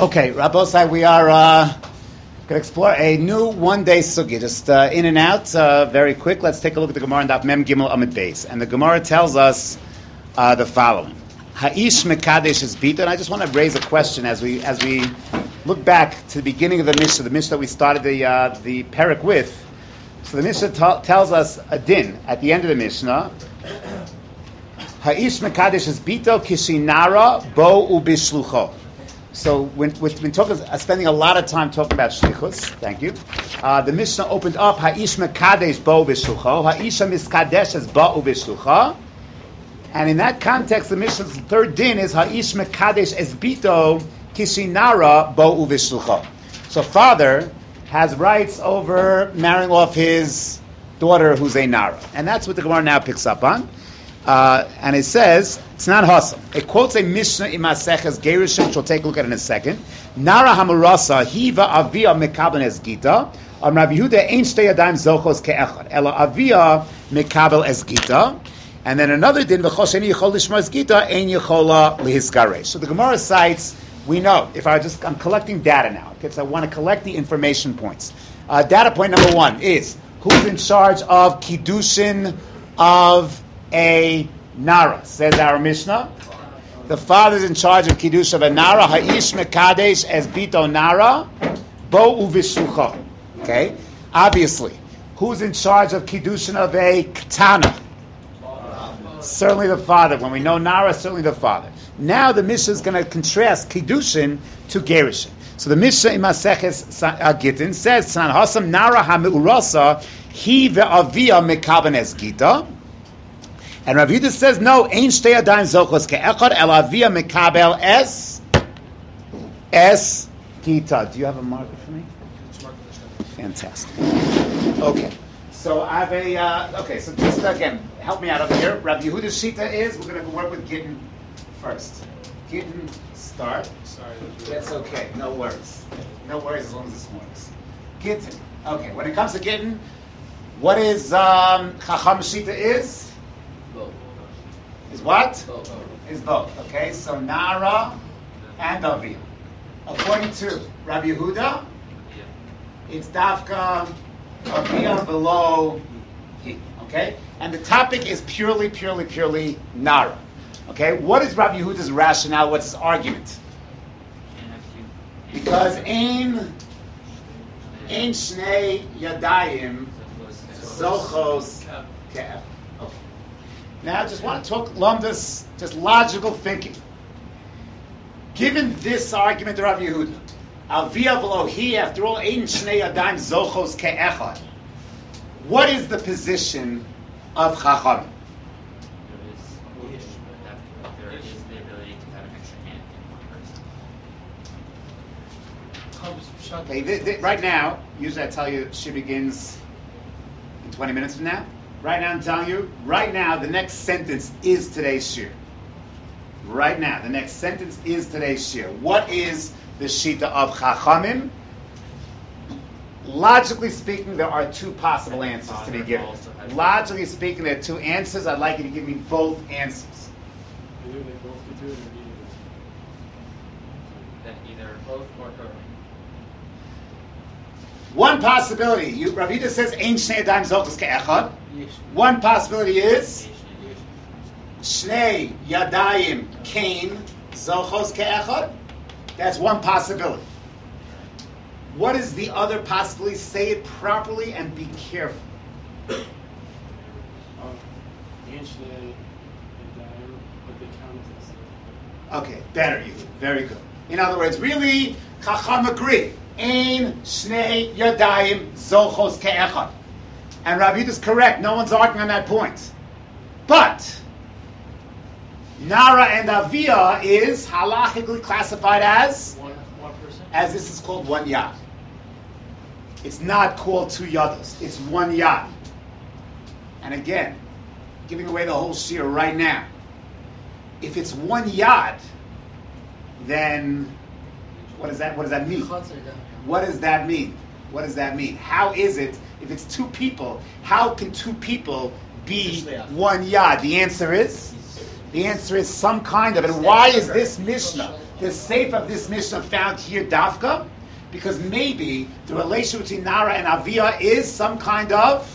Okay, Rabbosai, we are going to explore a new one-day sugi, just in and out, very quick. Let's take a look at the Gemara in Daf Mem Gimel Amid Beis. And the Gemara tells us the following. Ha'ish mekadesh is bita, and I just want to raise a question as we look back to the beginning of the Mishnah that we started the Perek with. So the Mishnah tells us a din at the end of the Mishnah. Ha'ish mekadesh is bito kishinara bo ubishlucho. So we've been spending a lot of time talking about shlichus. Thank you. The Mishnah opened up Ha'ish mekadesh bo ubishlucho. Ha'isha miskadesh is bo ubishlucha. And in that context, the Mishnah's third din is Ha'ish mekadesh es bito kishinara bo ubishlucha. So father has rights over marrying off his daughter who's a nara. And that's what the Gemara now picks up on. And it says, it's not hustle. It quotes a Mishnah in Maseches Gerushin, which we'll take a look at in a second. Nara hamurasa hiva avia mekabel es gita. Rav Yehuda ein shtei yadayim zochos ke'echad. Ela avia mekabel es gita. And then another din, v'chol sheni yichol lishmar es gita, ein yichola lihisgaresh. So the Gemara cites, we know, I'm collecting data now. Okay, so I want to collect the information points. Data point number one is, who's in charge of kiddushin of a nara? Says our Mishnah. The father is in charge of kiddush of a nara. Ha'ish mekadesh es bito nara bo uvishlucha. Okay, obviously, who's in charge of kiddushin of a ketana? Certainly the father. When we know nara, certainly the father. Now the Mishnah is going to contrast kiddushin to gerushin. So the Mishnah in Maseches Gittin says, "Tznan hasam nara ha'meurasa hi ve'avia mekaben es gita." And Rav Yehuda says, no, ein shtei yadayim zochos ke'echad el avia mekabel es gita. Do you have a marker for me? Fantastic. Okay. So I have so just again, help me out up here. Rav Yehuda's shita is, we're going to work with Gittin first. Gittin, start. Sorry. That's okay. No worries. No worries as long as this works. Gittin. Okay. When it comes to Gittin, what is Chacham shita is? Is what? Is both. Okay, so Nara and Avia. According to Rabbi Yehuda, it's Dafka Avia below he. Okay? And the topic is purely Nara. Okay? What is Rabbi Yehuda's rationale? What's his argument? Because Ein Shnei Yadayim Zochos Ke'ef. Now, I just want to talk lumdus, just logical thinking. Given this argument of Rav Yehuda, Avia v'lo hi, after all, ein shnei yadayim zochos ke'echad. What is the position of Chacham? There is the ability to have an extra hand in one person. Okay, right now, usually I tell you she begins in 20 minutes from now. Right now, I'm telling you, the next sentence is today's shir. Right now, the next sentence is today's shir. What is the shita of Chachamim? Logically speaking, there are two possible answers to be given. Logically speaking, there are two answers. I'd like you to give me both answers. That either both or her. One possibility, Rav Yehuda says, Ein Shnei Yadayim Zochos Ke'echad. One possibility is Shnei Yadayim Kain Zochos Ke'echad. That's one possibility. What is the other possibility? Say it properly and be careful. Okay, better you. Very good. In other words, really, Chacham agree. Ein Shnei Yadayim Zochos Ke'echad. And Rav Yehuda is correct. No one's arguing on that point. But Nara and Avia is halachically classified as one person. As this is called one yad. It's not called two yados. It's one yad. And again, giving away the whole shir right now. If it's one yad, then what does that mean? What does that mean? What does that mean? How is it, if it's two people, how can two people be one yad? The answer is some kind of, and why is this Mishnah? the seif of this Mishnah found here, Dafka? Because maybe the relation between Nara and Avia is some kind of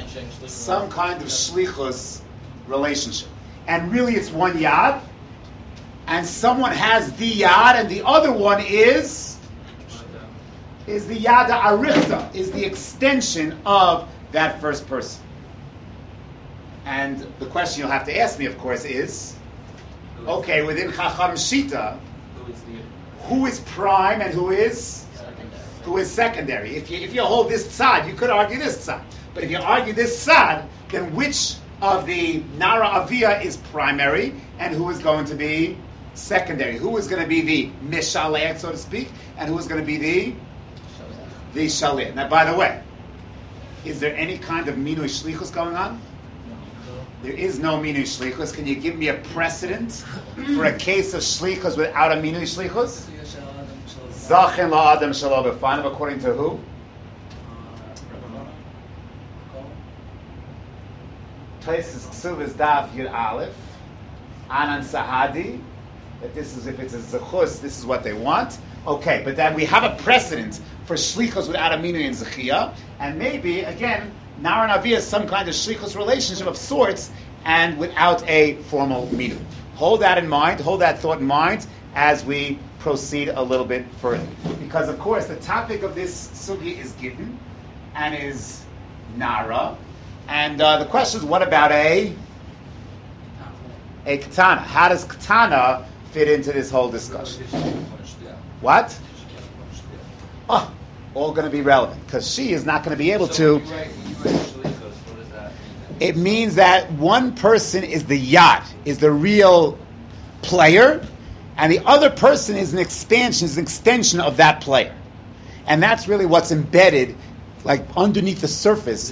shlichus relationship. And really it's one yad, and someone has the yad, and the other one is the yada arichta, is the extension of that first person. And the question you'll have to ask me, of course, is, okay, within Chacham Shita, who is prime and who is secondary? If you hold this tzad, you could argue this tzad. But if you argue this tzad, then which of the Nara Avia is primary and who is going to be secondary? Who is going to be the Mishaleh, so to speak, and who is going to be the Shaleh? Now, by the way, is there any kind of Minui Shlichus going on? There is no Minui Shlichus. Can you give me a precedent for a case of Shlichus without a Minui Shlichus? Zachin la'adam shelo b'fanav, according to who? Taisus Ksuvas Daf Yud Aleph, Anan Sahadi, that this is, if it's a Zechus, this is what they want. Okay, but then we have a precedent for Shlichus without a Minui and Zechiyah, and maybe, again, Nara and Avia is some kind of Shlichus relationship of sorts, and without a formal Minui. Hold that in mind, hold that thought in mind, as we proceed a little bit further. Because, of course, the topic of this sugi is Gittin, and is Nara, and the question is, what about a Ketana? How does Ketana fit into this whole discussion? What? Oh, all going to be relevant, because she is not going to be able to. It means that one person is the yad, is the real player, and the other person is an expansion, is an extension of that player. And that's really what's embedded, like underneath the surface.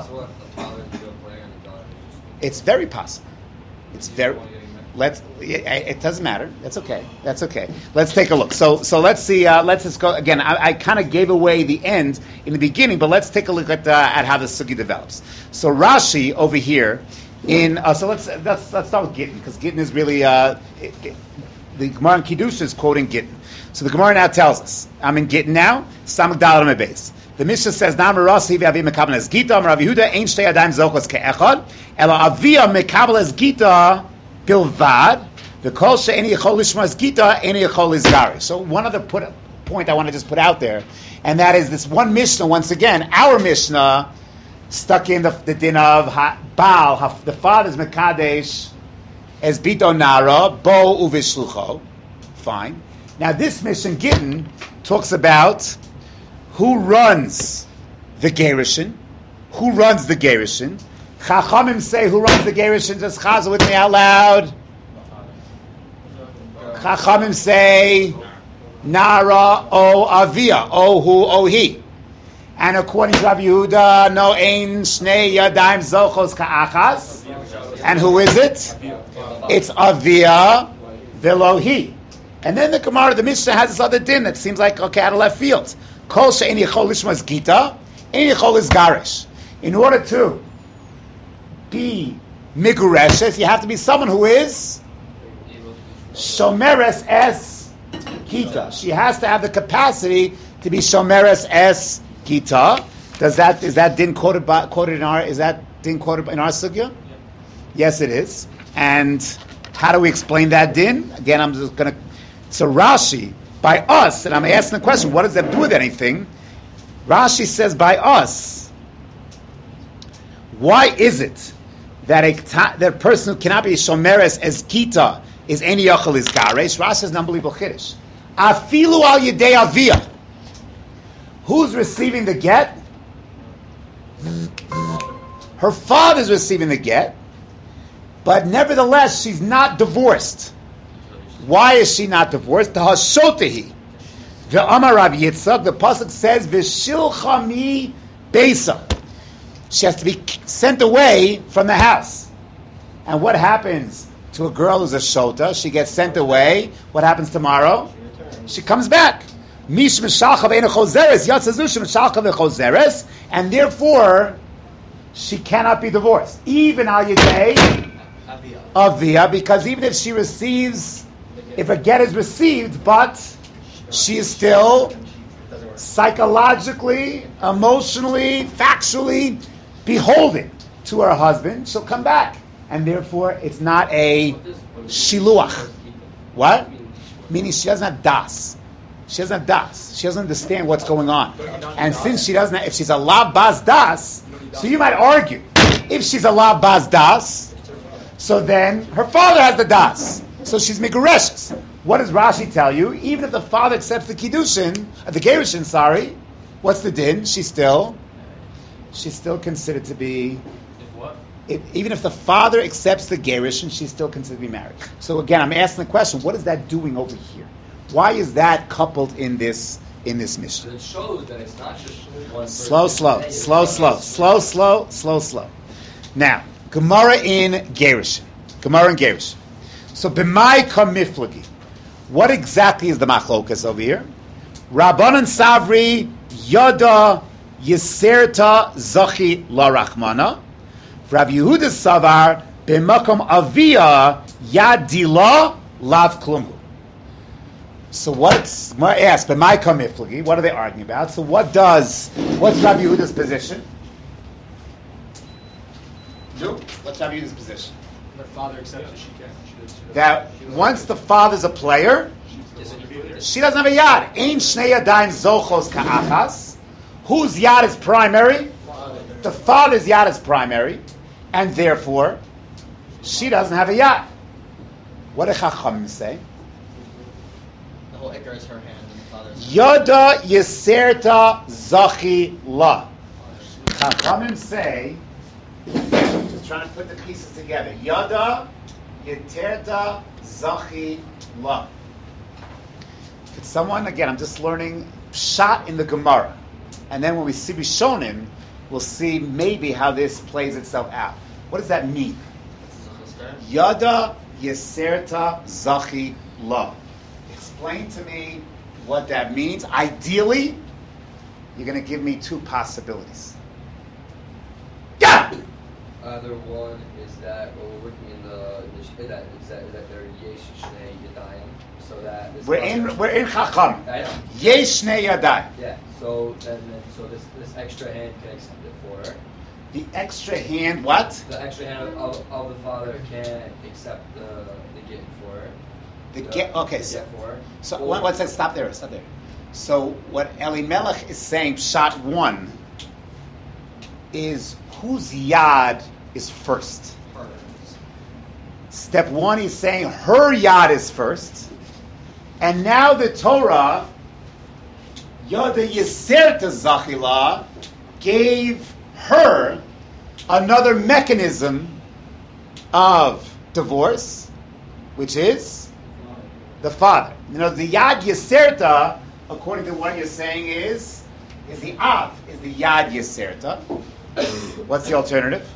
It's very possible. It's very. It doesn't matter. That's okay. That's okay. Let's take a look. So let's see. Let's just go again. I kind of gave away the end in the beginning, but let's take a look at how the sugi develops. So Rashi over here so let's start with Gittin, because Gittin is really the Gemara in Kiddush is quoting Gittin. So the Gemara now tells us, I'm in Gittin now. Samach Daled on base. The Mishnah says, "Nam Rasi v'Avi mekabel es Gita, Rav Yehuda ein shtei yadayim zochos ke'echad, elo Avia mekabel es Gita bilvad, v'kol she'eni yechol lishma es Gita, eni yechol lizgari." So one other point I want to just put out there, and that is this one Mishnah. Once again, our Mishnah stuck in the din of Baal, the father's mekadesh as Bito Nara, Bo Uvishlucho. Fine. Now this Mishnah Gittin talks about who runs the Gerushin. Who runs the Gerushin? Chachamim say who runs the Gerushin. Just chazal with me out loud. Chachamim say Nara O Avia. O who O he. And according to Rav Yehuda, no ein shnei yadayim zochos ka'achas. And who is it? It's Avia velo he. And then the Gemara, the Mishnah, has this other din that seems like, okay, out of left field. Kol she'en yichol lishmas gita, ein yichol lizgarish. In order to be migureshes, you have to be someone who is shomeres es gita. She has to have the capacity to be shomeres es gita. Is that din quoted in our sugya? Yeah. Yes, it is. And how do we explain that din? Again, I'm just going to. So Rashi, by us, and I'm asking the question, what does that do with anything? Rashi says, by us, why is it that a person who cannot be shomeres as gita is any yachal is garesh? Rashi says an unbelievable chiddush. Afilu al yedei avia. Who's receiving the get? Her father's receiving the get, but nevertheless, she's not divorced. Why is she not divorced? The hashotehi. The Amar Rav Yitzchak, the pasuk says, "V'shilchami beisa." She has to be sent away from the house. And what happens to a girl who's a shota? She gets sent away. What happens tomorrow? She comes back. Mish mishalcha ve'ena chozeres, yatzazush mishalcha ve'chozeres, and therefore she cannot be divorced, even al yedei avia, because even if she receives if a get is received, but she is still psychologically, emotionally, factually beholden to her husband, she'll come back. And therefore, it's not a shiluach. What? Meaning she doesn't have das. She doesn't have das. She doesn't understand what's going on. And since she doesn't have, if she's a la bas das, so you might argue, if she's a la bas das, so then her father has the das. So she's megureshes. What does Rashi tell you? Even if the father accepts the kiddushin, the gerushin, sorry, what's the din? She's still considered to be. Even if the father accepts the gerushin, she's still considered to be married. So again, I'm asking the question: what is that doing over here? Why is that coupled in this mission? It shows that it's not just one person. Slow. Now, Gemara in gerushin. So b'mai kamiflagi. What exactly is the machlokas over here? Rabbanan Savri Yada Yiserta Zachi La Rachmana. Rav Yehuda Savar B'makom Avia Yad Dila Lav Klumhu. So what's asked? B'mai kamiflagi. What are they arguing about? So what's Rav Yehuda's position? What's Rav Yehuda's position? The father accepts that she can. That once the father's a player, she doesn't have a yad. Ein shnei yadayim zochos ka'achas. Whose yad is primary? The father's yad is primary, and therefore she doesn't have a yad. What do Chachamim say? The whole ikar is her hand, and the father's Yada yiserta zachi la. Chachamim say, just trying to put the pieces together. Yada Yeterta Zachi La. Could someone, again, I'm just learning Pshat in the Gemara. And then when we see Rishonim, we'll see maybe how this plays itself out. What does that mean? Yada Yeserta Zachi La. Explain to me what that means. Ideally, you're going to give me two possibilities. Yeah! Either one is that we're working in that they're yesh shnei yadayim, so that we're in Chacham. I know. Yesh shnei yadayim. Yeah. So this extra hand can accept it for her. The extra hand, what? The extra hand of the father can accept the get for her. So one second, stop there. So what Elimelech is saying, shot one, is whose yad is first. Step one, he's saying her yad is first. And now the Torah, Yada Yeserta Zachila, gave her another mechanism of divorce, which is the father. You know, the Yad Yeserta, according to what you're saying, is the Av, is the Yad Yeserta. What's the alternative?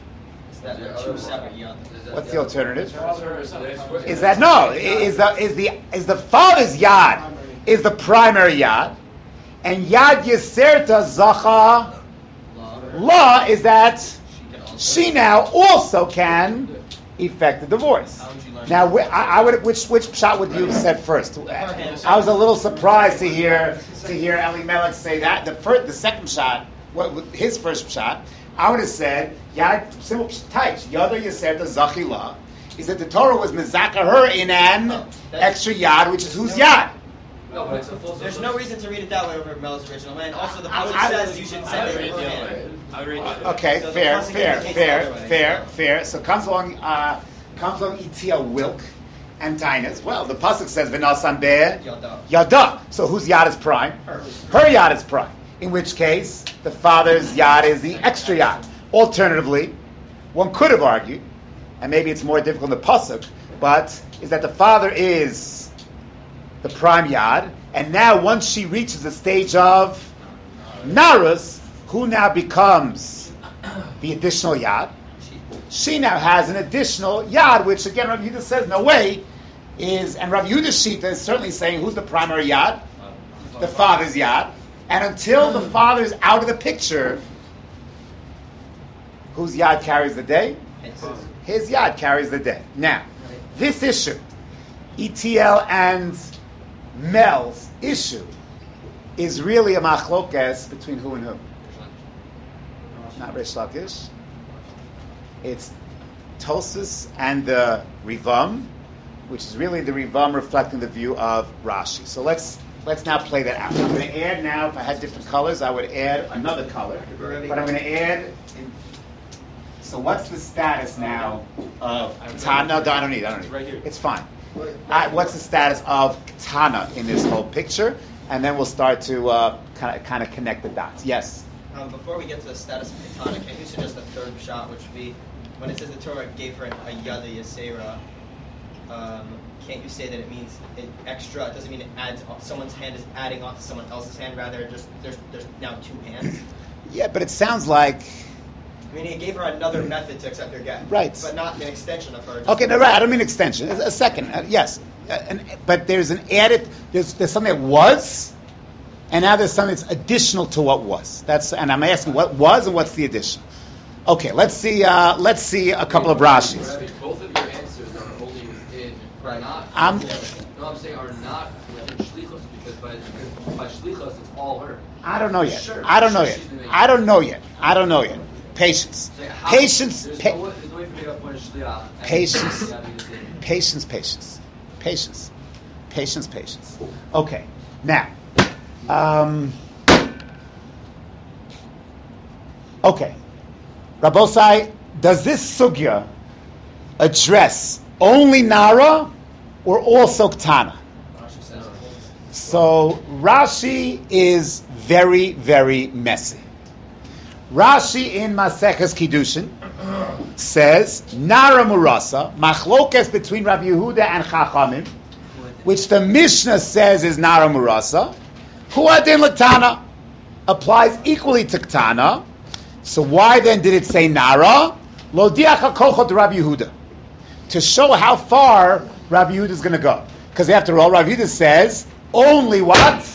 What's the alternative? Is that no? Is the father's yad is the primary yad, and yad yeserta zacha la is that she now also can effect the divorce. Now, which shot would you have said first? I was a little surprised to hear Elimelech say that the second shot, his first shot. I would have said, Yad, simple types, Yada Yeserta Zachila, is that the Torah was mezaka her in an extra yad, which is whose yad? No, but it's a full. There's no reason to read it that way over Mel's original. And also, the pasuk says you should send it in her hand. I would read it. Okay, so fair. So comes along Itia Wilk and Tainas. Well, the pasuk says V'nasan Be'er Yada. So whose yad is prime? Her yad is prime. In which case, the father's yad is the extra yad. Alternatively, one could have argued, and maybe it's more difficult in the pasuk, but is that the father is the prime yad, and now once she reaches the stage of narus, who now becomes the additional yad? She now has an additional yad, which again Rav Yehuda says no way is, and Rav Yehuda's shita is certainly saying who's the primary yad? The father's yad. And until the father's out of the picture, whose yad carries the day? His yad carries the day. Now, this issue, ETL and Mel's issue is really a machlokes between who and who? Not Reish Lakish. It's Tosfos and the Rivam, which is really the Rivam reflecting the view of Rashi. So let's now play that out. I'm going to add now, if I had different colors, I would add another color. But I'm going to add... So what's the status now of Tana? No, I don't need it. Right here. It's fine. What's the status of Tana in this whole picture? And then we'll start to kind of connect the dots. Yes? Before we get to the status of Katana, can you suggest a third shot, which would be, when it says the Torah gave her a Yada Yasera, can't you say that it means extra? It doesn't mean it adds, someone's hand is adding onto someone else's hand, rather just there's now two hands? Yeah, but it sounds like... I mean, it gave her another method to accept her get. Right. But not an extension of her. Okay, no, right. I don't mean extension. A second, yes. But there's an added, there's something that was, and now there's something that's additional to what was. And I'm asking what was and what's the addition. Okay, let's see a couple of Rashis. Rabbi, both of your answers are only within, are not. I'm saying are not within shlichus, because by shlichus it's all her. I don't know yet. Sure. I don't know Sure, yet. she's the main. I don't know yet. Patience. So Patience. There's no way for me to make up one shliach. Patience. Okay. Now, okay. Rabosai, does this sugya address only Nara or also Ktana? So Rashi is very, very messy. Rashi in Maseches Kiddushin says Nara Murasa, machlokes between Rabbi Yehuda and Chachamim, which the Mishnah says is Nara Murasa. Huadin Latana applies equally to Ktana. So why then did it say Nara? Lodiach HaKolchot Rabbi Yehuda, to show how far Rabbi Yehuda is going to go. Because after all, Rabbi Yehuda says only what?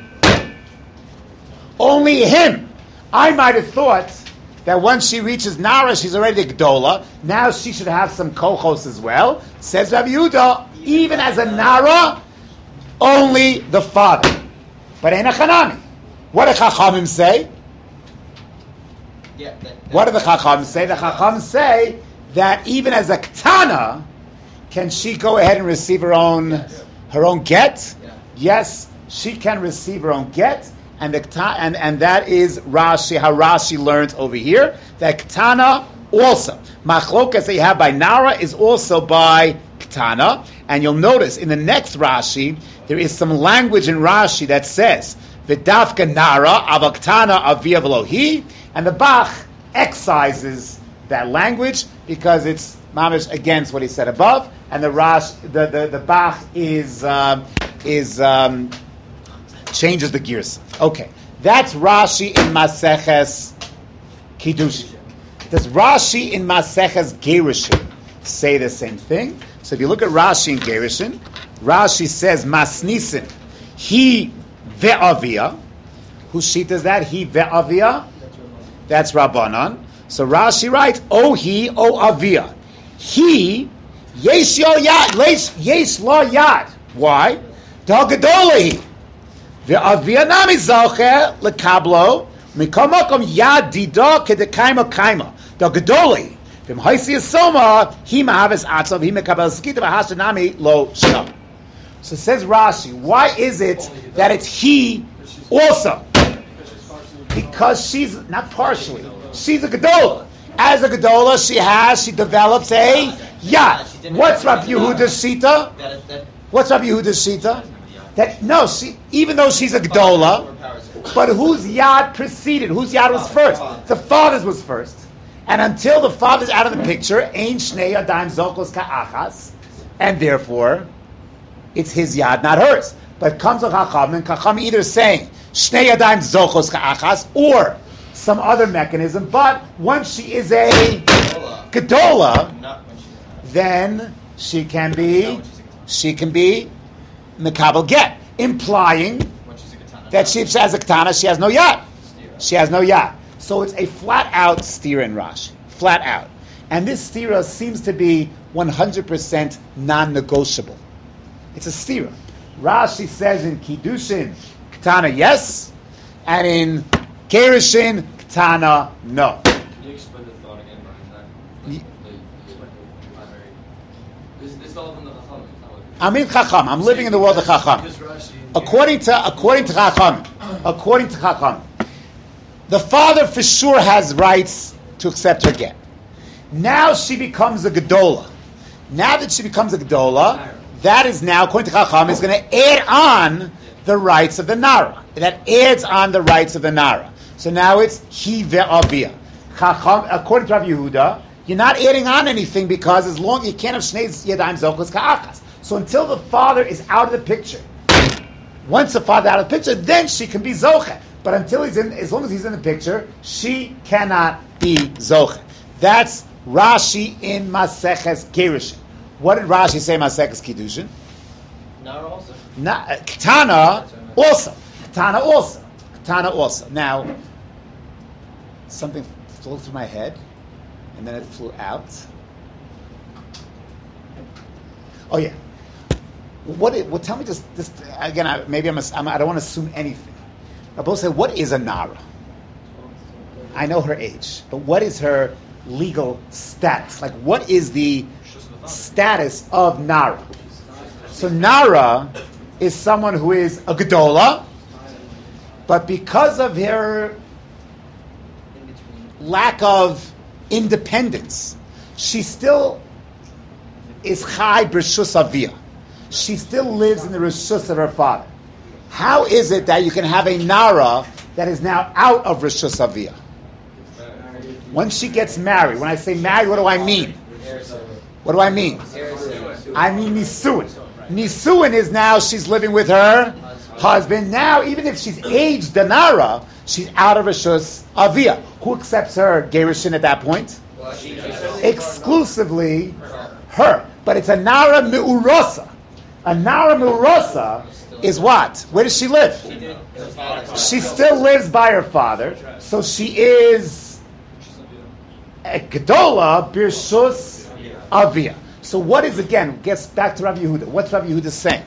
Only him. I might have thought that once she reaches Nara, she's already the Gdola. Now she should have some Kolchos as well. Says Rabbi Yehuda, even as a Nara, only the father. But ain't a Chanami. What do Chachamim say? Yeah, What do the Chachamim say? The Chachamim say that even as a Ktana, can she go ahead and receive her own get? Yeah. Yes, she can receive her own get. And that is Rashi, how Rashi learns over here, that Ktana also. Machlokas that you have by Nara is also by Ktana. And you'll notice in the next Rashi, there is some language in Rashi that says, V'dafka Nara, avaktana avia v'lohi, and the Bach excises that language because it's mamish against what he said above, and the Bach changes the gears. Okay, that's Rashi in Maseches Kiddushin. Does Rashi in Maseches Gerushin say the same thing? So if you look at Rashi in Gerushin, Rashi says Masnisin, he ve'avia. Whose sheet is that? He ve'avia. That's Rabbanan. So Rashi writes, O he, O avia. He, yesh yo yad, yesh lo yad. Why? Da'gadolahi. Ve'avia nami zalche lekablo mikomakom yad dida kedekaima kaima. Da'gadolahi. V'im haisi yisoma, he mahaves atzav, he mekabel skita v'hasha nami lo sham. So says Rashi, why is it that it's he also? Because she's not partially. She's a Gedola. As a Gedola, she develops a Yad. What's Rabbi Yehuda's Shita? What's Rabbi Yehuda's Shita? Even though she's a Gedola, but whose Yad preceded? Whose Yad was first? The father's was first. And until the father's out of the picture, Ein Shnei Yadayim Zokos Ka'achas, and therefore, it's his Yad, not hers. But comes a Chacham, and Chacham either saying, Shnei Yadayim Zochos Ka'achas, or some other mechanism, but once she is a Gedola, then she can be Mekabel Get, implying that she has a Ketana, she has no Yad. She has no Yad. So it's a flat-out stira in Rashi. Flat out. And this stira seems to be 100% non-negotiable. It's a stira. Rashi says in Kiddushin, Ketana yes, and in Gerushin, Ketana no. Can you explain the thought again behind that? This is all in the Chacham. I'm in Chacham. I'm living in the world of Chacham. According to Chacham, the father for sure has rights to accept her get. Now she becomes a Gedola. Now that she becomes a Gedola, that is now, according to Chacham, is going to add on the rights of the Nara. That adds on the rights of the Nara. So now it's Hi ve'avia. Chacham, according to Rav Yehuda, you're not adding on anything because as long you can't have Shnei Yadayim Zochos Ka'achas. So until the father is out of the picture, once the father out of the picture, then she can be Zoche. But until he's in, as long as he's in the picture, she cannot be Zoche. That's Rashi in Maseches Gerushin. What did Rashi say in Maseches Kiddushin? Nara also. Ketana also. Ketana also. Now, something flew through my head, and then it flew out. Oh yeah. What? Tell me just again. I don't want to assume anything. I both say, what is a Nara? I know her age, but what is her legal status? Like, what is the status of Nara? So Nara is someone who is a Gedola, but because of her lack of independence, she still is Chai B'Reshus Aviyah. She still lives in the Reshus of her father. How is it that you can have a Nara that is now out of Reshus Aviyah? Once she gets married, when I say married, what do I mean? What do I mean? I mean Nisuin. Nisuin is now she's living with her husband. Now, even if she's aged the Nara, she's out of Reshus Aviyah. Who accepts her Gerushin at that point? Exclusively her. But it's a Nara Me'urosa. A Nara Me'urosa is what? Where does she live? She still lives by her father. So she is a Gedola B'Reshus Aviyah. So what is, again, gets back to Rav Yehuda. What's Rav Yehuda saying?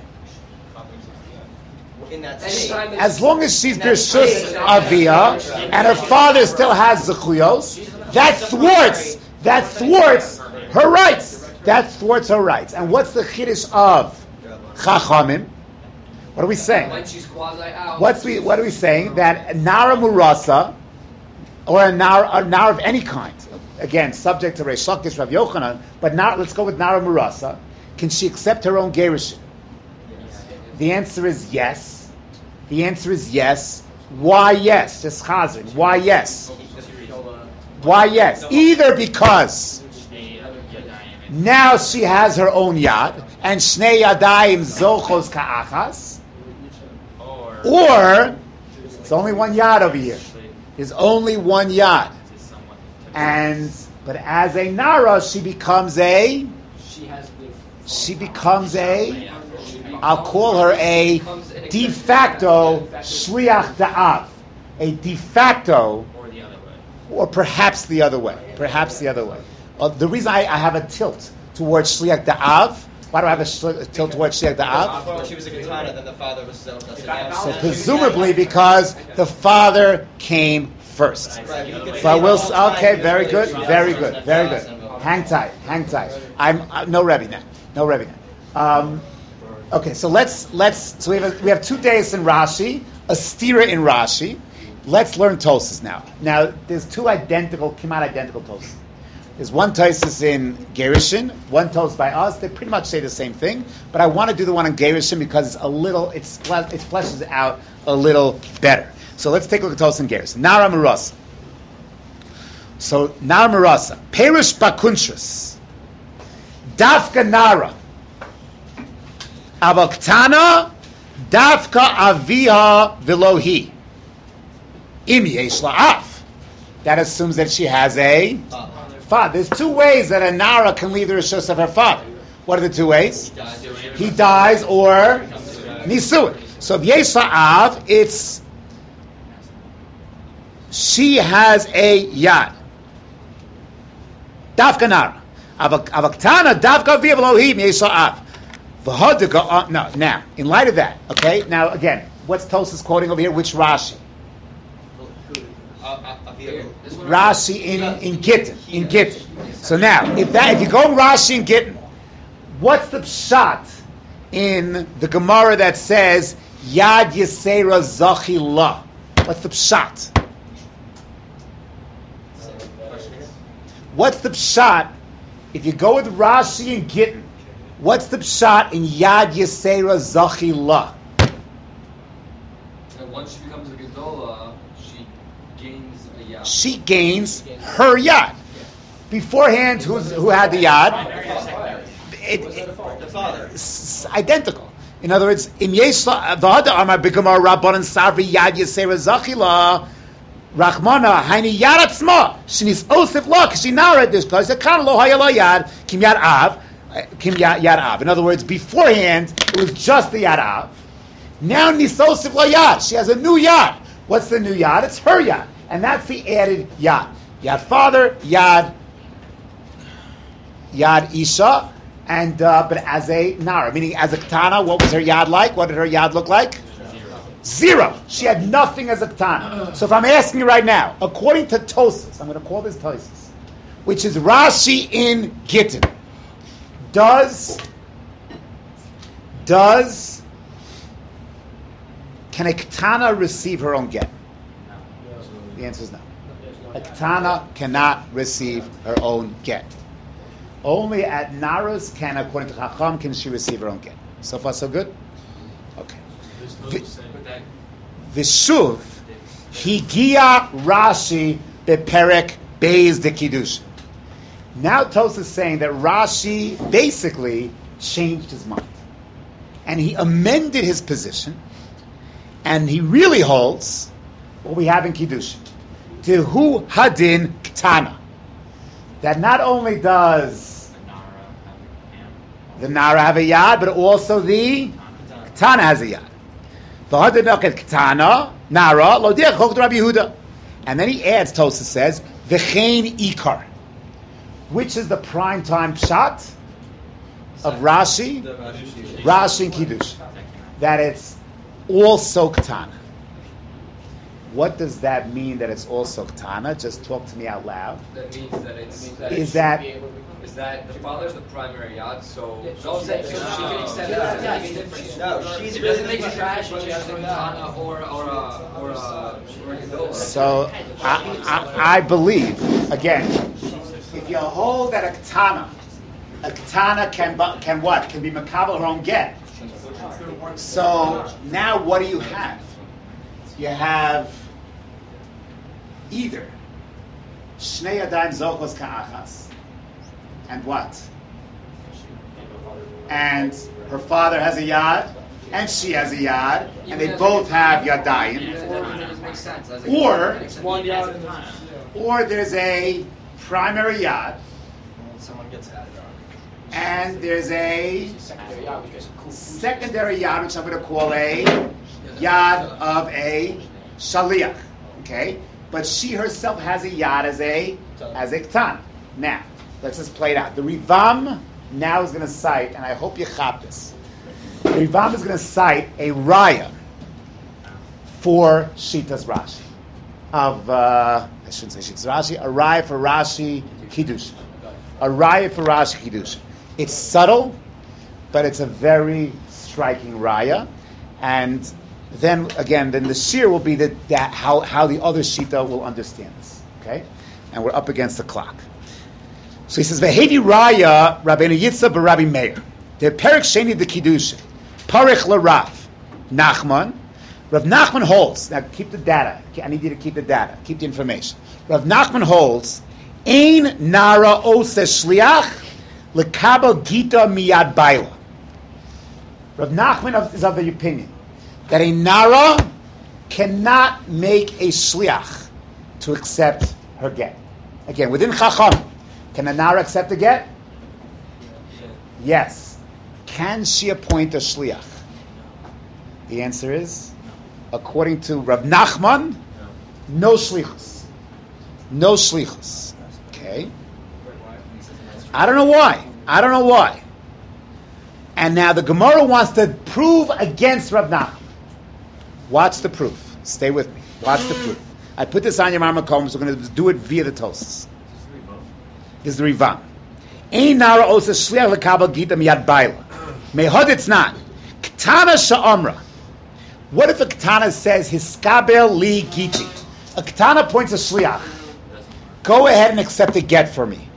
As long as she's B'Reshus Aviyah and her father still has Zechuyos, that thwarts her rights. That thwarts her rights. And what's the Chiddush of Chachamim? What are we saying? When she's quasi out. What are we saying? That Nara Murasa, or a Nara of any kind, again, subject to Reish Lakish, Rav Yochanan, but let's go with Nara Murasa. Can she accept her own Gerushin? Yes. The answer is yes. The answer is yes. Why yes? Just chazrin. Why yes? Why yes? Either because now she has her own yad, and Shnei Yadayim Zochos Ka'achas, or it's only one yad over here. There's only one yad. But as a Nara, she becomes a, I'll call her a de facto Shliach Da'av. A de facto, or perhaps the other way. The reason I have a tilt towards Shliach Da'av, why do I have a tilt towards Shliach Da'av? Well, she was a Ketana, then the father was So presumably because the father came first. Right, so I will. Okay, very good. Hang tight. I'm no Rebbe now. Okay, so so we have 2 days in Rashi, a stira in Rashi. Let's learn Tosas now. Now there's two Kimat identical Tosas. There's one Tosas in Gerushin, one Tosas by us. They pretty much say the same thing, but I want to do the one in Gerushin because it fleshes out a little better. So let's take a look at Tosas in Gerushin. Nara Marasa. So Nara Marasa, Perish Bakunshus, Dafka Nara, Abaktana, Dafka Aviha Vilohi, Im Yesh La'af. That assumes that she has a father. There's two ways that a Nara can leave the Rishus of her father. What are the two ways? He dies or Nisuin. So if Yesh La'af, it's she has a yad. Dafka Nara. Avaktana, Dafka Aviha Vilohim Yesh La'af. No, now, in light of that, okay, now again, what's Tosas quoting over here? Which Rashi? Rashi in Gittin. In Gittin. So now, if you go Rashi in Gittin, what's the pshat in the Gemara that says Yad Yisera Zachi La? What's the pshat? What's the pshat? If you go with Rashi and Gittin, what's the pshat in Yad Yisera Zachi La? And once she becomes a Gedola, she gains a Yad. She gains her Yad. Beforehand, who had the Yad? The father. It's identical. In other words, Im Yesla Vada Amar Bigamar Rabbanan Savri Yad Yisera Zachila Rachmana Haini Yad Atzma Shinis Osif La Kishinara this place Kan Lo Hayala Yad Kim Yad Av Kim Yad Av. In other words, beforehand it was just the Yad Av. Now Nisosif La Yad. She has a new Yad. What's the new Yad? It's her Yad, and that's the added Yad. Yad father, Yad Isha. And but as a Nara, meaning as a Ketana, what was her Yad like? What did her Yad look like? Zero. She had nothing as a Ketana. So if I'm asking you right now, according to Tosas, I'm going to call this Tosas, which is Rashi in Gittin, can a Ketana receive her own get? The answer is no. A Ketana cannot receive her own get. Only at Naras can, according to Chacham, can she receive her own get. So far, so good? Okay. Vishuv, Higia Rashi beperek Beis de Kiddush. Now Tos is saying that Rashi basically changed his mind. And he amended his position. And he really holds what we have in Kiddush. Tehu Hadin Ktana. That not only does the Nara have a Yad, but also the Ketana has a Yad. Ketana, Nara, lo diach chok Rabbi Yehuda. And then he adds, Tosas says, V'chein Ikar. Which is the prime time pshat of Rashi? Rashi and Kiddush. That it's also Ketana. What does that mean that it's also Ketana? Just talk to me out loud. That means that it's Is that the father's the primary Yad, so she can accept it. No, she's It doesn't make it trash when she has a Ketana or a Gedola. So I believe, again, if you hold that a Ketana can what? Can be Makabel her own get. So now what do you have? You have either Shnei Yadayim Zochos Ka'achas and what? And her father has a Yad and she has a Yad and they both have Yadayim. That makes sense. Or there's a primary Yad Someone gets added on. and there's a secondary Yad, which I'm going to call a Yad of a Shaliach. Okay? But she herself has a Yad as a Ktan. Now, let's just play it out. The Rivam now is going to cite, and I hope you chop this. The Rivam is going to cite a Raya for Shitas Rashi. I shouldn't say Shitas Rashi. A Raya for Rashi Kiddush. A Raya for Rashi Kiddush. It's subtle, but it's a very striking Raya. And then the shir will be that how the other shita will understand this. Okay, and we're up against the clock. So he says, "Vehevi Raya Rabbeinu Yitzchak b'Rabbi Meir. The Perek Sheni the Kiddushin Parich LaRav Nachman. Rav Nachman holds. Now keep the data. I need you to keep the data. Keep the information. Rav Nachman holds. Ein nara ose shliach lekabel gita miyad baila. Rav Nachman is of the opinion that a Nara cannot make a Shliach to accept her get. Again, within Chacham, can a Nara accept a get? Yes. Can she appoint a Shliach? The answer is, according to Rav Nachman, no Shlichus. No Shlichus. Okay? I don't know why. And now the Gemara wants to prove against Rav Nachman. Watch the proof. Stay with me. Watch the proof. I put this on your Marmakom, so we're going to do it via the Tosas. This is the Rivam. Ein nara osa shliach lekabel gita miyad baila. Mehod it's not. Ketana sha'amra. What if a Ketana says hiskabel li giti? A Ketana points a shliach. Go ahead and accept a get for me.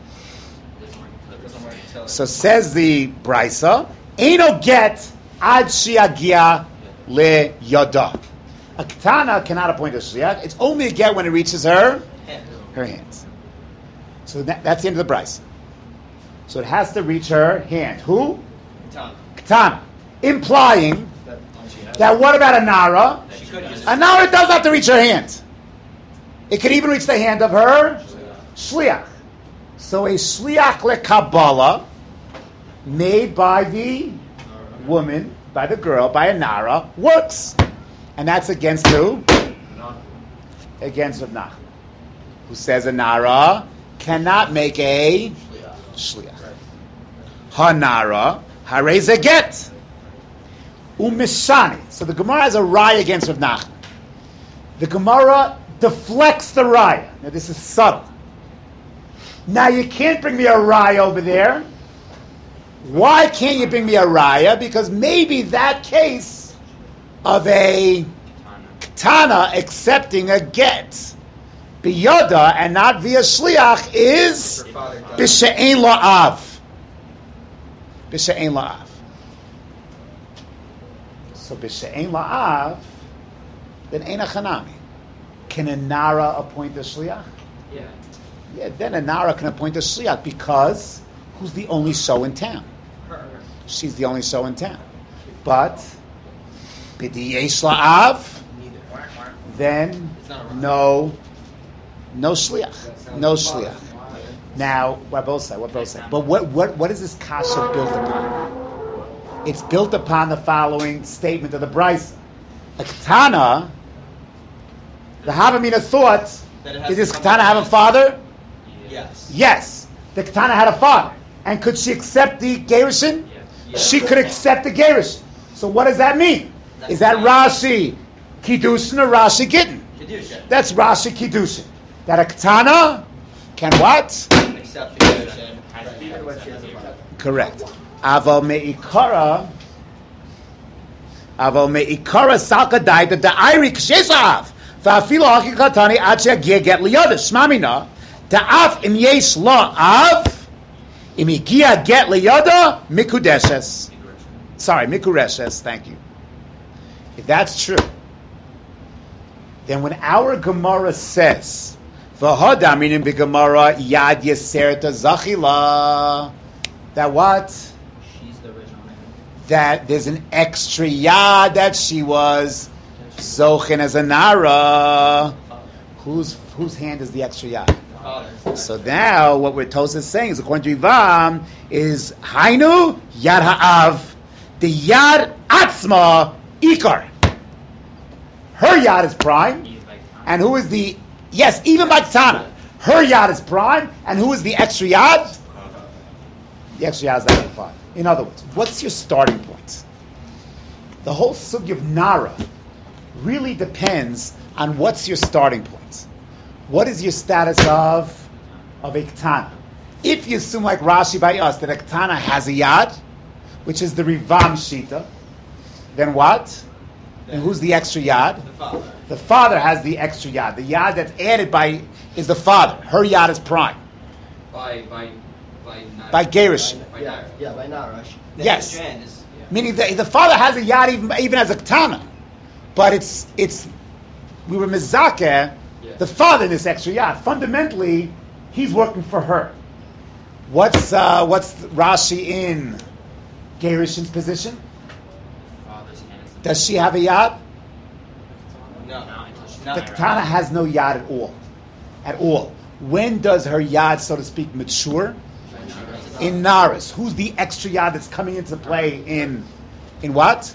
So says the Brisa, Eino get ad shiagia le yada. A Ketana cannot appoint a shliach. It's only a get when it reaches her hands. So that's the end of the Brisa. So it has to reach her hand. Who? Ketana. Implying that what about a Nara? A Nara does have to reach her hand. It could even reach the hand of her shliach. So a shliach lekabbalah made by the woman, by the girl, by a Nara, works. And that's against who? Against Rav Nachman, who says a Nara cannot make a shliach. Ha-Nara, hareze get. Umishani. So the Gemara has a raya against Rav Nachman. The Gemara deflects the raya. Now this is subtle. Now you can't bring me a raya over there. Why can't you bring me a raya? Because maybe that case of a Ketana accepting a get biyoda and not via shliach is b'she'ein la'av. B'she'ein la'av. So b'she'ein la'av, then ein achanami. Can a Nara appoint a shliach? Yeah, then a Nara can appoint a shliach because who's the only show in town? She's the only show in town. But b'diyesh la'av, then no shliach. No shliach. Now, what both say? But what is this kasha built upon? It's built upon the following statement of the Brisa. A Ketana, the Havamina thought, did this Ketana have a father? Yes. Yes. The Ketana had a father. And could she accept the Gerushin? Yes. She could accept the Gerushin. So what does that mean? Is that Rashi Kiddushin or Rashi Gittin? Kiddushin. That's Rashi Kiddushin. That a Ketana can what? Accept the Kiddushin. Correct. Aval me'ikara salka daita da'ayri kshesav va'afilo haki katani ad she'agia get liyodah shmamina da'af im yesh la'av im igia get liyodah mikudeshes. Sorry, mikureshes. Thank you. If that's true, then when our Gemara says v'hoda meaning the Gemara yad yeserta zachila, that what? She's the original name. That there's an extra yad that she was zochen as a Nara. Whose hand is the extra yad? So now what we're told is saying is, according to Ivam, is Hainu Yad Ha'av, the Yad Atzma Ikar. Her Yad is prime, and who is the, yes, even by Ketana, her Yad is prime, and who is the extra Yad? The extra Yad is that five. In other words, what's your starting point? The whole sugya of Nara really depends on what's your starting point. What is your status of a Ketana? If you assume like Rashi by us that a Ketana has a Yad, which is the Rivam Shita, then what? And who's the extra Yad? The father. The father has the extra Yad. The Yad that's added by is the father. Her Yad is prime. By Gerushin. Yeah, by Narash. Yes. Strand is, Meaning the father has a Yad even as a Ketana. But it's we were Mizakeh, the father in this extra Yad. Fundamentally, he's working for her. What's Rashi in Gerushin's position? Father's hand is the Does she have a Yad? No. The Ketana has no Yad at all. At all. When does her Yad, so to speak, mature? In Naras. Who's the extra Yad that's coming into play in what?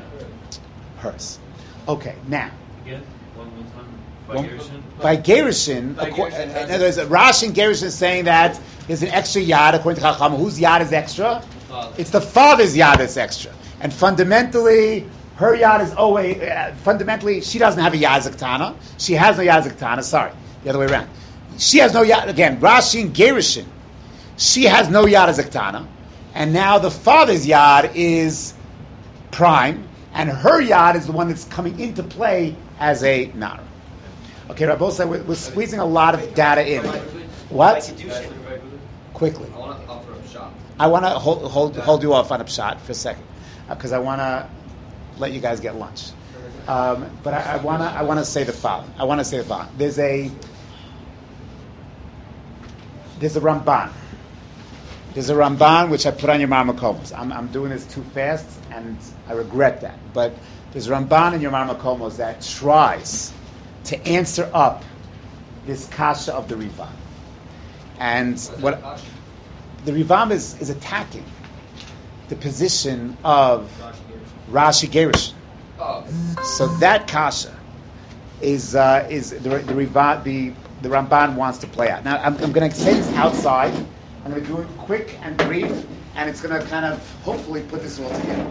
Hers. Okay, now. Again, one time. By Gerushin, there's a Rashi and Gerushin saying that there's an extra Yad according to Chacham. Whose Yad is extra? It's the father's yad that's extra. And fundamentally, her yad is always, fundamentally, she doesn't have a yad zaktana. She has no yad zaktana, sorry, the other way around. She has no yad, again, Rashi and Gerushin, she has no yad zaktana. And now the father's yad is prime, and her yad is the one that's coming into play as a nara. Okay, Rabosa, we're squeezing a lot of data in. What? Quickly. I want to offer up shop. I want to hold you off on a shot for a second, because I want to let you guys get lunch. But I want to say the following. There's a Ramban. There's a Ramban which I put on your Marmakomos. I'm doing this too fast, and I regret that. But there's a Ramban in your Marmakomos that tries to answer up this kasha of the Rivam. And what the Rivam is attacking the position of Rashi Gerushin. Oh, So that kasha is the Ramban wants to play out. Now I'm going to say this outside. I'm going to do it quick and brief, and it's going to kind of hopefully put this all together.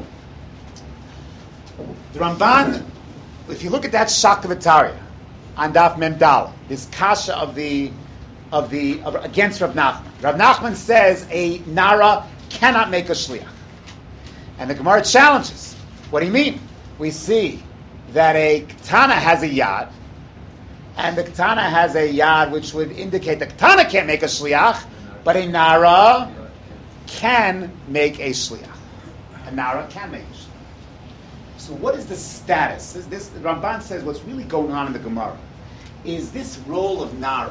The Ramban, if you look at that Shakavataria on Daf Mem Dal, this kasha of against Rav Nachman. Rav Nachman says a nara cannot make a shliach, and the Gemara challenges. What do you mean? We see that a ketana has a yad, and the ketana has a yad which would indicate the ketana can't make a shliach, but a nara can make a shliach. A nara can make a shliach. So what is the status? This the Ramban says what's really going on in the Gemara is this role of nara.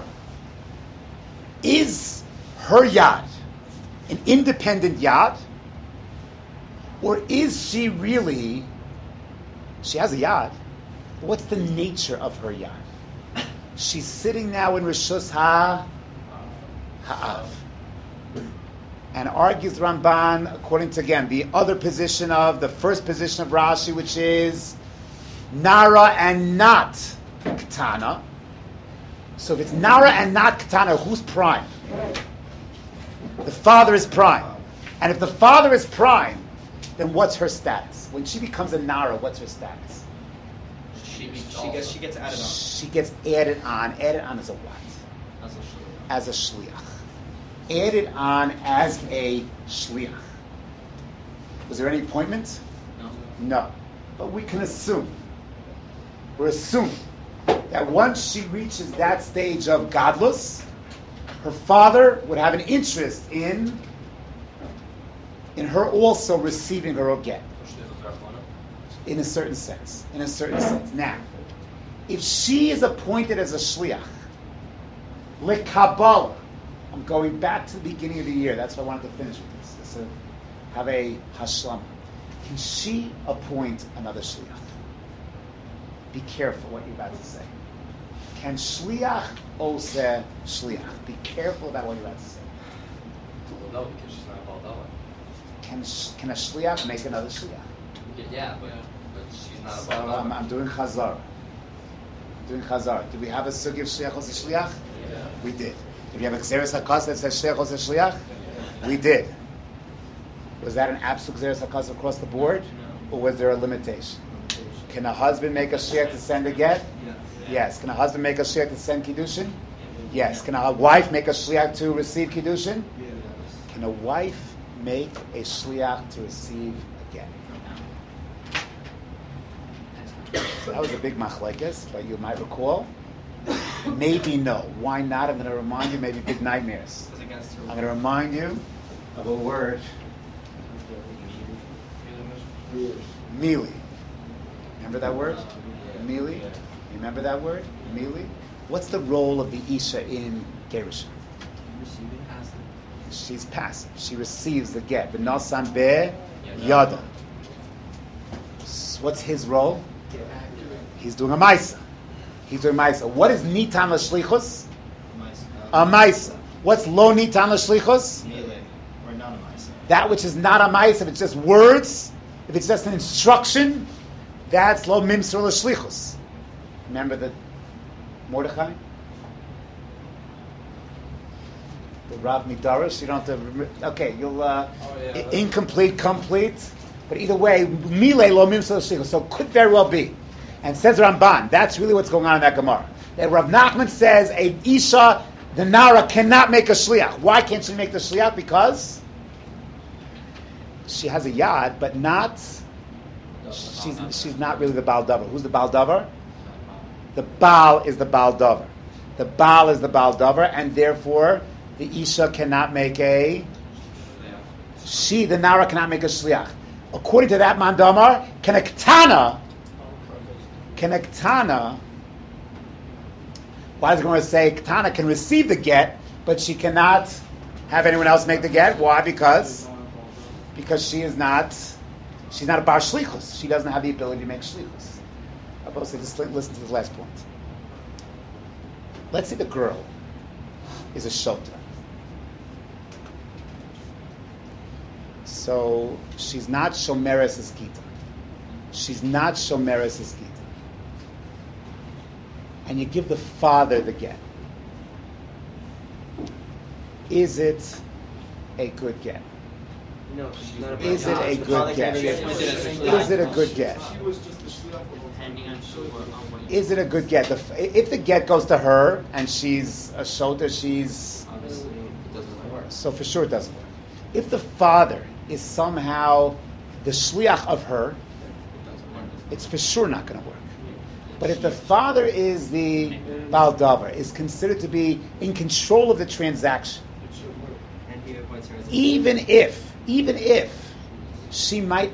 Is her yad an independent yad, or is she really? She has a yad. What's the nature of her yad? She's sitting now in Rishus Ha'av. And argues Ramban according to, again, the first position of Rashi, which is Nara and not Ketana. So if it's Nara and not Ketana, who's prime? The father is prime. And if the father is prime, then what's her status? When she becomes a Nara, what's her status? She gets added on. She gets added on. Added on as a what? As a shliach. Added on as a shliach. Was there any appointment? No. But we can assume. We're assuming that once she reaches that stage of godless, her father would have an interest in her also receiving her get. In a certain sense. Now, if she is appointed as a shliach, lekabbalah, I'm going back to the beginning of the year. That's what I wanted to finish with this. So have a hashlam. Can she appoint another shliach? Be careful what you're about to say. Can shliach oseh shliach? Be careful about what you're about to say. well, no, because she's not a Baldala. Can a shliach make another shliach? Yeah, but she's not a So Baldala. I'm doing chazar. Did we have a sugi of shliach oseh shliach? Yeah. We did. Did we have a Xeris HaKas that says Shliach Oseh Shliach? We did. Was that an absolute Xeris HaKas across the board? Or was there a limitation? Can a husband make a shliach to send a get? Yes. Can a husband make a shliach to send Kiddushin? Yes. Can a wife make a shliach to receive Kiddushin? Can a wife make a shliach to receive a get? So that was a big machlekes, but you might recall. Maybe no. Why not? I'm going to remind you, maybe big nightmares. I'm going to remind you of a word. Mili. Remember that word? Mili? You remember that word? Mili? What's the role of the Isha in Gerushin? She's passive. She receives the get. V'nosan be yada. What's his role? He's doing a maisa. What is nitan l'shlichus? A maisa. What's lo nitan l'shlichus? Or not a maisa. That which is not a maisa. If it's just words, if it's just an instruction, that's lo mimsur l'shlichus. Remember the Mordechai? The Rav Midarash, you don't have to. Okay, you'll. yeah. Incomplete, complete. But either way, Mile lo mimsa shlichus. So it could very well be. And says Ramban, that's really what's going on in that Gemara. That Rav Nachman says a Isha, the Nara, cannot make a shliach. Why can't she make the shliach? Because she has a yad, but not. She's not really the Baal Davar. Who's the Baal Davar? The Baal is the Baal Davar. The Baal is the Baal Davar, and therefore the Isha cannot make a. She, the Nara, cannot make a shliach. According to that Mandamar, Kenektana. Why is it going to say Ketana can receive the get, but she cannot have anyone else make the get? Why? Because she's not a bar shlichus. She doesn't have the ability to make shlichus. I'll both say, just listen to this last point. Let's say the girl is a shota. So she's not shomeres eskita. She's not shomeres eskita. And you give the father the get. Is it a good get? No, she's not a Is it a good get? Is it a good get? Depending on what Is it a good get? If the get goes to her and she's a shota, she's Obviously, it doesn't work. so for sure it doesn't work. If the father is somehow the shliach of her, it's for sure not going to work. But if the father is the Baal Davar, is considered to be in control of the transaction, And he appoints her as a even if she might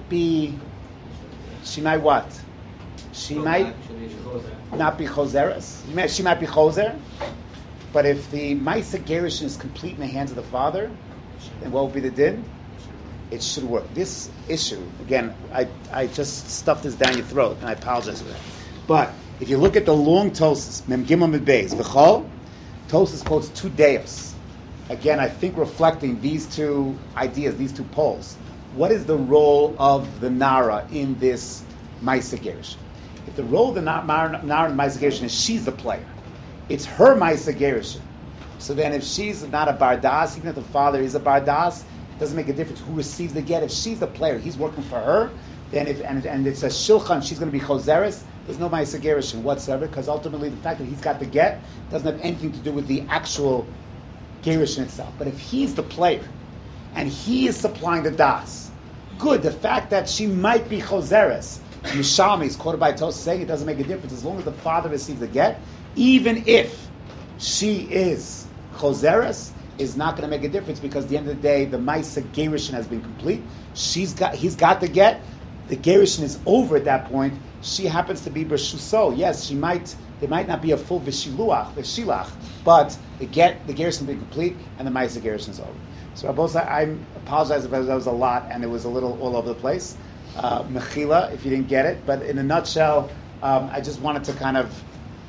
what? She might not be choseres. She might be choser. But if the Maisa Gerushin is complete in the hands of the father, then what would be the din? It should work. This issue, again, I just stuffed this down your throat, and I apologize for that. But if you look at the long Tosas, Mem Gimel Mid Beis, V'chol, Tosas quotes 2 deos. Again, I think reflecting these two ideas, these two poles. What is the role of the Nara in this Maisa Gerushin? If the role of the Nara in Maisa Gerushin is she's the player, it's her Maisa Gerushin. So then if she's not a Bardas, even if the father is a Bardas, it doesn't make a difference who receives the get. If she's the player, he's working for her, then and it's a Shilchan, she's going to be Choseres, there's no Maisa Gerushin whatsoever, because ultimately the fact that he's got the get doesn't have anything to do with the actual Gerushin itself. But if he's the player, and he is supplying the das, good, the fact that she might be Choseres, Mishalmi is quoted by Tos saying it doesn't make a difference as long as the father receives the get, even if she is Choseres, is not going to make a difference because at the end of the day, the Maisa Gerushin has been complete. He's got the get. The Gerushin is over at that point. She happens to be Bershuso. Yes, there might not be a full Veshilach, but the Gerushin has been complete and the Maisa Gerushin is over. So Rabbos, I apologize if that was a lot and it was a little all over the place. Mechila, if you didn't get it, but in a nutshell, I just wanted to kind of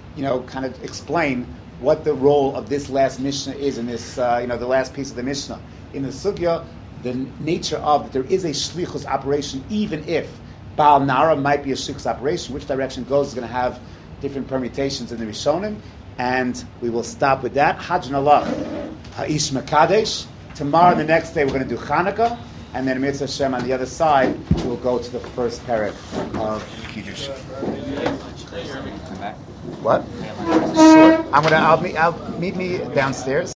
explain what the role of this last Mishnah is in this, the last piece of the Mishnah. In the Sugya, the nature of there is a Shlichus operation, even if Baal Nara might be a Shlichus operation. Which direction it goes is going to have different permutations in the Rishonim, and we will stop with that. Hajjan Allah, Ha'ish Mekadesh. Tomorrow, the next day, we're going to do Chanukah, and then Mitzvah Hashem on the other side, we'll go to the first parak of Kiddush. What? Sure. I'll meet me downstairs.